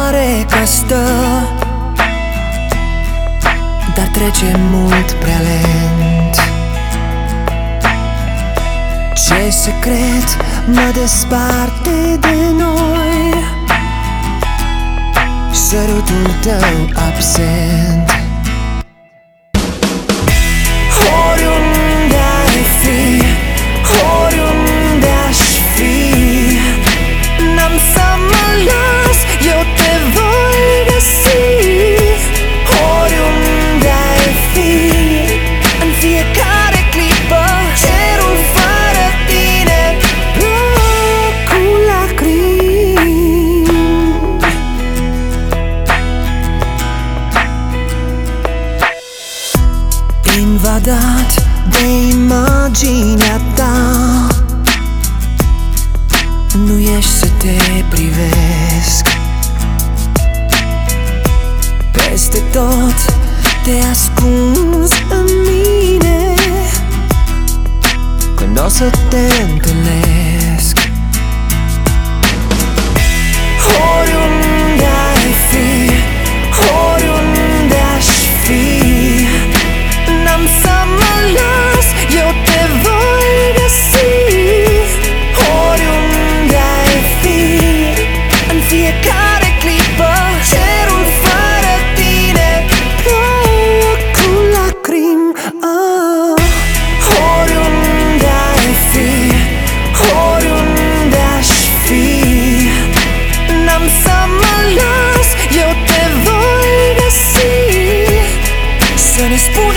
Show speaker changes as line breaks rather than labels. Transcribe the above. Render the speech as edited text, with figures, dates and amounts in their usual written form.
pare că stă, dar trece mult prea lent. Ce secret mă desparte de noi? Sărutul tău absent. Oriunde ai fi, oriunde aș fi, n-am să mă las, eu te voi găsi. Oriunde ai fi, în fiecare clipă, cerul fără tine plouă cu lacrimi. Invadat de imaginea ta, nu ești să te privesc. Peste tot te ascunzi în mine, când o să te întâlnesc. Oriunde ai fi, oriunde aș fi, n-am să mă las, eu te voi găsi. Oriunde ai fi, în fiecare clipă, cerul fără tine plouă cu lacrimi. Oriunde ai fi, oriunde aș fi, n-am să mă las, eu te voi găsi. Să ne spun